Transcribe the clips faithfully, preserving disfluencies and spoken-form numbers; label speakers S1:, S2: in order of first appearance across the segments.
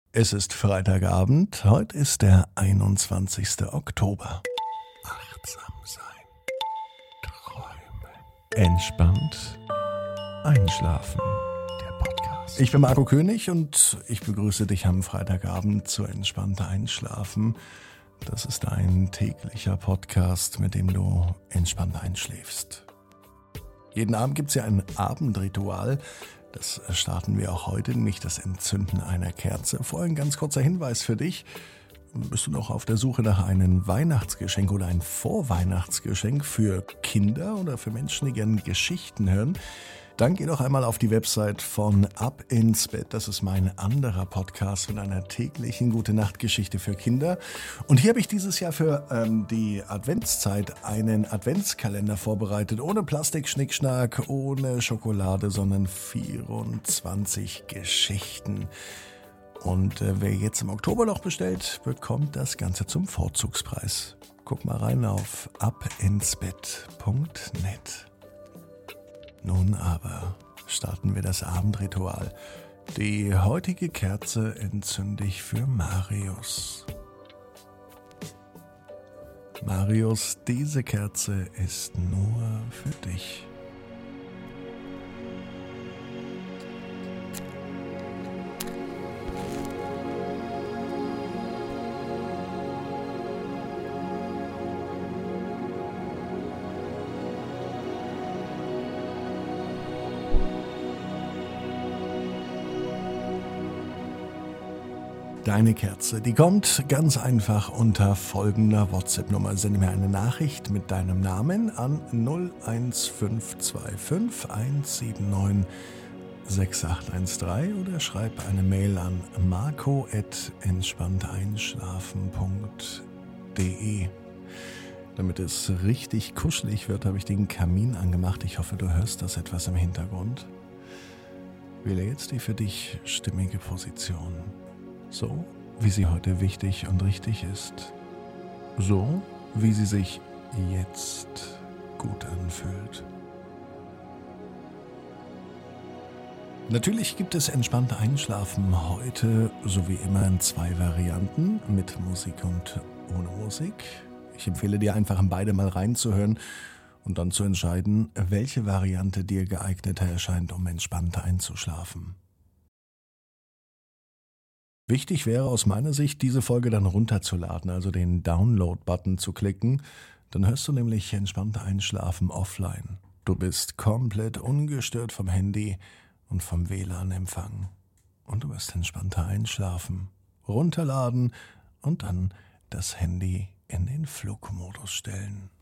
S1: Es ist Freitagabend, heute ist der einundzwanzigster Oktober. Achtsam sein, träumen, entspannt einschlafen. Der Podcast. Ich bin Marco König und ich begrüße dich am Freitagabend zu Entspannt Einschlafen. Das ist ein täglicher Podcast, mit dem du entspannt einschläfst. Jeden Abend gibt es ja ein Abendritual. Das starten wir auch heute, nämlich das Entzünden einer Kerze. Vorher ein ganz kurzer Hinweis für dich. Bist du noch auf der Suche nach einem Weihnachtsgeschenk oder ein Vorweihnachtsgeschenk für Kinder oder für Menschen, die gerne Geschichten hören? Dann geh doch einmal auf die Website von Ab ins Bett. Das ist mein anderer Podcast mit einer täglichen Gute-Nacht-Geschichte für Kinder. Und hier habe ich dieses Jahr für ähm, die Adventszeit einen Adventskalender vorbereitet. Ohne Plastik-Schnickschnack, ohne Schokolade, sondern vierundzwanzig Geschichten. Und äh, wer jetzt im Oktober noch bestellt, bekommt das Ganze zum Vorzugspreis. Guck mal rein auf abinsbett punkt net. Nun aber starten wir das Abendritual. Die heutige Kerze entzünde ich für Marius. Marius, diese Kerze ist nur für dich. Deine Kerze, die kommt ganz einfach unter folgender WhatsApp-Nummer. Sende mir eine Nachricht mit deinem Namen an null eins fünf zwei fünf eins sieben neun sechs acht eins drei oder schreib eine Mail an marco at entspannteinschlafen punkt de. Damit es richtig kuschelig wird, habe ich den Kamin angemacht. Ich hoffe, du hörst das etwas im Hintergrund. Wähle jetzt die für dich stimmige Position. So, wie sie heute wichtig und richtig ist. So, wie sie sich jetzt gut anfühlt. Natürlich gibt es entspannte Einschlafen heute, so wie immer, in zwei Varianten, mit Musik und ohne Musik. Ich empfehle dir einfach in beide mal reinzuhören und dann zu entscheiden, welche Variante dir geeigneter erscheint, um entspannter einzuschlafen. Wichtig wäre aus meiner Sicht, diese Folge dann runterzuladen, also den Download-Button zu klicken. Dann hörst du nämlich entspannt einschlafen offline. Du bist komplett ungestört vom Handy und vom W L A N-Empfang. Und du wirst entspannter einschlafen. Runterladen und dann das Handy in den Flugmodus stellen.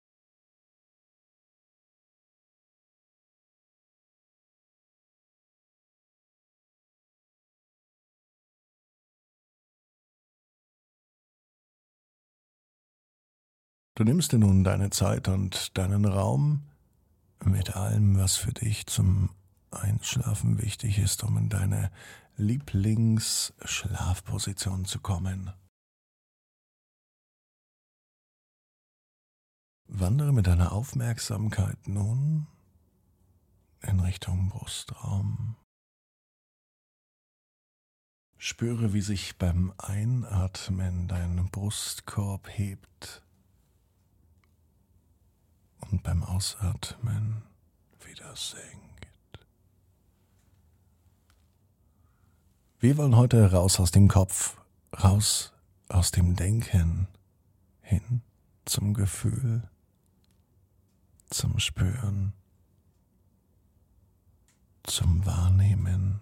S1: Du nimmst dir nun deine Zeit und deinen Raum mit allem, was für dich zum Einschlafen wichtig ist, um in deine Lieblingsschlafposition zu kommen. Wandere mit deiner Aufmerksamkeit nun in Richtung Brustraum. Spüre, wie sich beim Einatmen dein Brustkorb hebt und beim Ausatmen wieder sinkt. Wir wollen heute raus aus dem Kopf, raus aus dem Denken, hin zum Gefühl, zum Spüren, zum Wahrnehmen.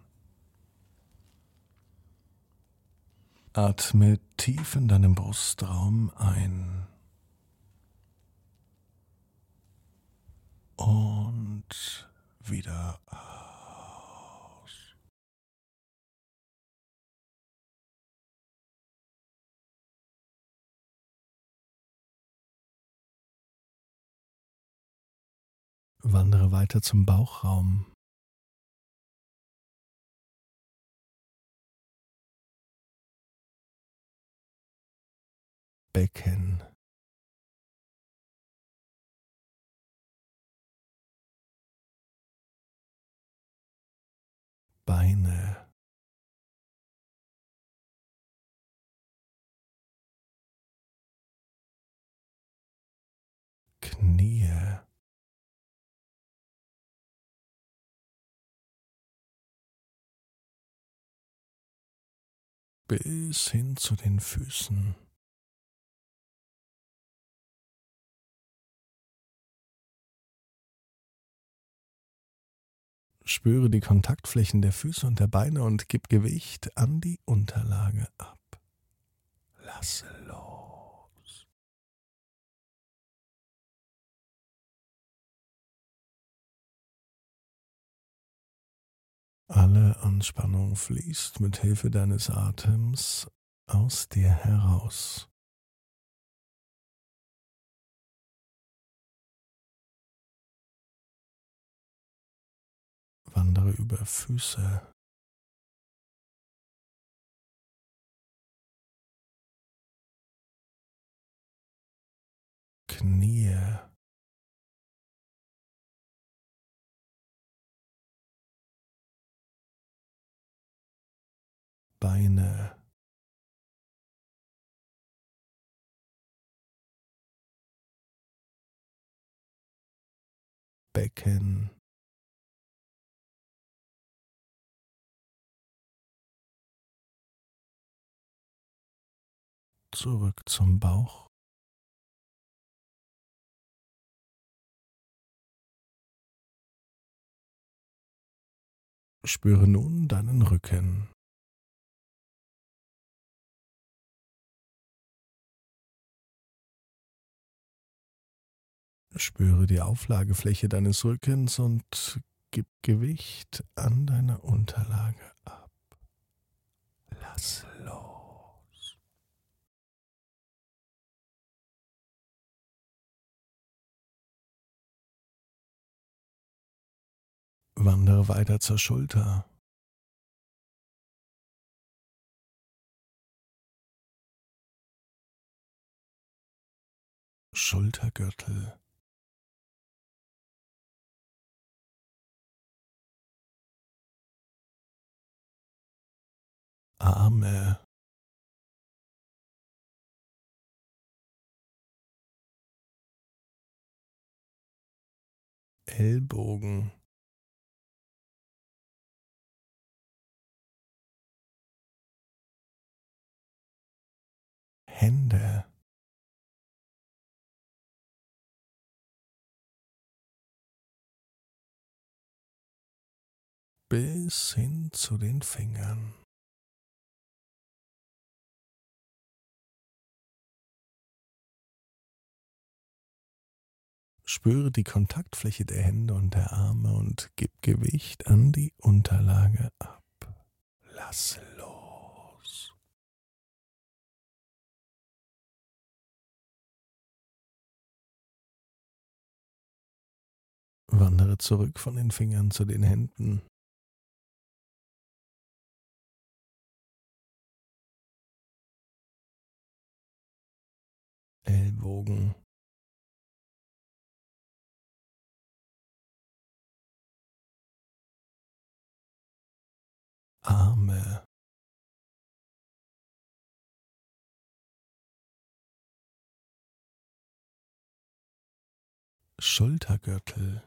S1: Atme tief in deinem Brustraum ein und wieder aus. Wandere weiter zum Bauchraum. Becken. Beine. Knie, bis hin zu den Füßen. Spüre die Kontaktflächen der Füße und der Beine und gib Gewicht an die Unterlage ab. Lasse los. Alle Anspannung fließt mit Hilfe deines Atems aus dir heraus. Wandere über Füße, Knie, Beine, Becken, zurück zum Bauch. Spüre nun deinen Rücken. Spüre die Auflagefläche deines Rückens und gib Gewicht an deiner Unterlage ab. Lass los. Wandere weiter zur Schulter. Schultergürtel. Arme. Ellbogen. Hände. Bis hin zu den Fingern. Spüre die Kontaktfläche der Hände und der Arme und gib Gewicht an die Unterlage ab. Lass los. Wandere zurück von den Fingern zu den Händen. Ellbogen. Arme. Schultergürtel.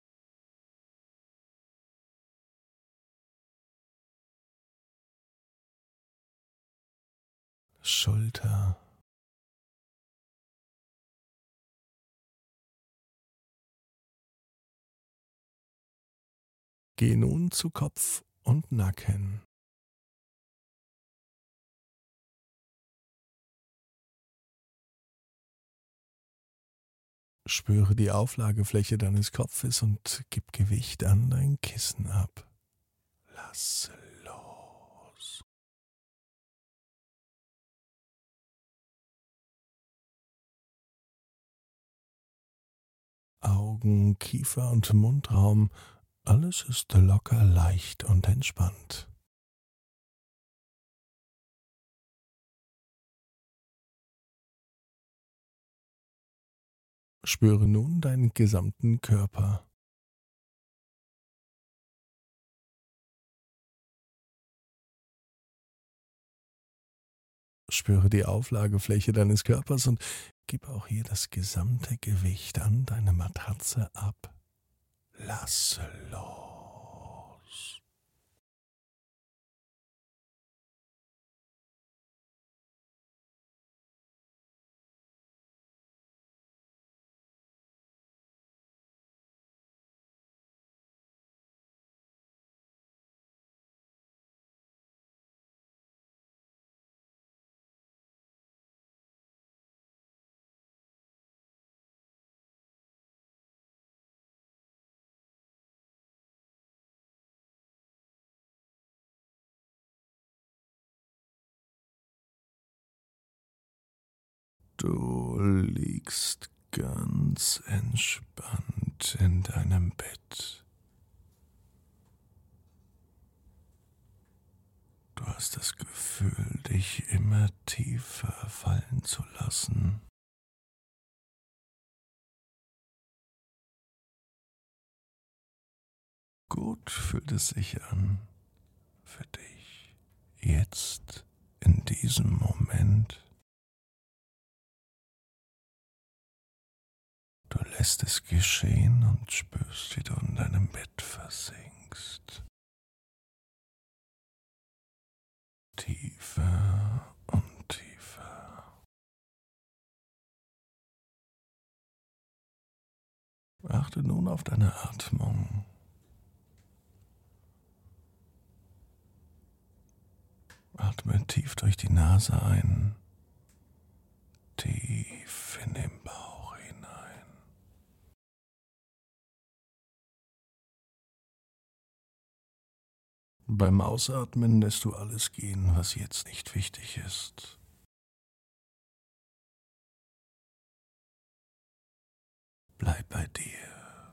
S1: Schulter. Geh nun zu Kopf und Nacken. Spüre die Auflagefläche deines Kopfes und gib Gewicht an dein Kissen ab. Lass los. Augen, Kiefer und Mundraum, alles ist locker, leicht und entspannt. Spüre nun deinen gesamten Körper. Spüre die Auflagefläche deines Körpers und gib auch hier das gesamte Gewicht an deine Matratze ab. Lasse los. Du liegst ganz entspannt in deinem Bett. Du hast das Gefühl, dich immer tiefer fallen zu lassen. Gut fühlt es sich an für dich, jetzt in diesem Moment. Du lässt es geschehen und spürst, wie du in deinem Bett versinkst. Tiefer und tiefer. Achte nun auf deine Atmung. Atme tief durch die Nase ein, tief in den Bauch hinein. Beim Ausatmen lässt du alles gehen, was jetzt nicht wichtig ist. Bleib bei dir.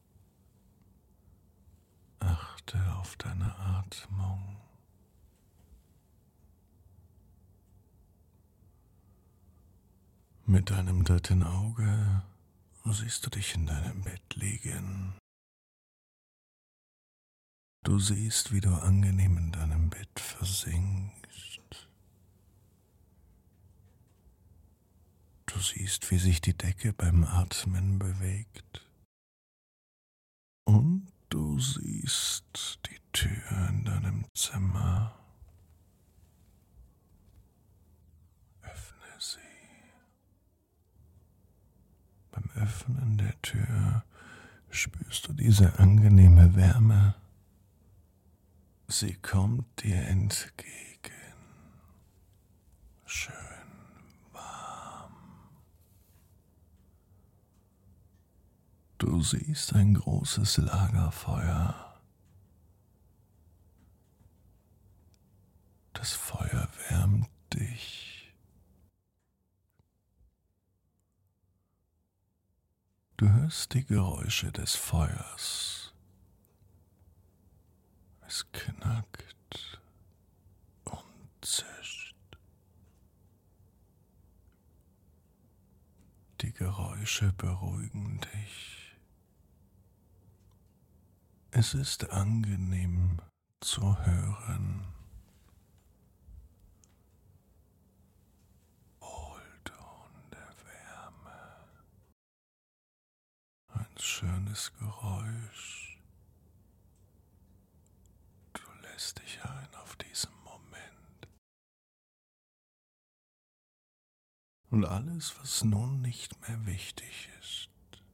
S1: Achte auf deine Atmung. Mit deinem dritten Auge siehst du dich in deinem Bett liegen. Du siehst, wie du angenehm in deinem Bett versinkst. Du siehst, wie sich die Decke beim Atmen bewegt. Und du siehst die Tür in deinem Zimmer. Öffne sie. Beim Öffnen der Tür spürst du diese angenehme Wärme. Sie kommt dir entgegen. Schön warm. Du siehst ein großes Lagerfeuer. Das Feuer wärmt dich. Du hörst die Geräusche des Feuers. Es knackt und zischt. Die Geräusche beruhigen dich. Es ist angenehm zu hören. Wohltuend der Wärme. Ein schönes Geräusch. Du lässt dich ein auf diesen Moment. Und alles, was nun nicht mehr wichtig ist,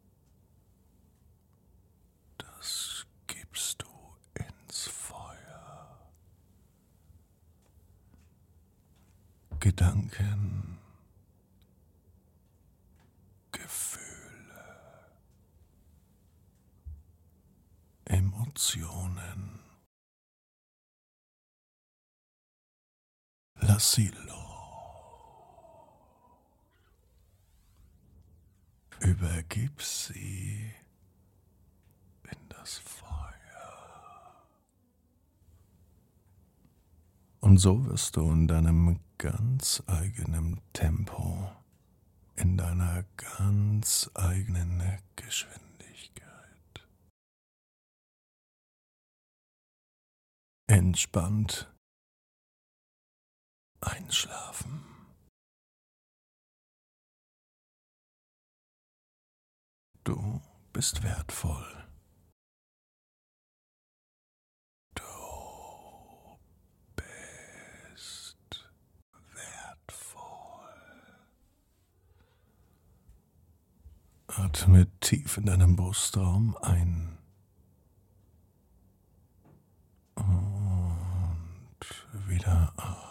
S1: das gibst du ins Feuer. Gedanken, Gefühle, Emotionen. Lass sie los. Übergib sie in das Feuer. Und so wirst du in deinem ganz eigenen Tempo, in deiner ganz eigenen Geschwindigkeit, entspannt einschlafen. Du bist wertvoll. Du bist wertvoll. Atme tief in deinem Brustraum ein und wieder aus.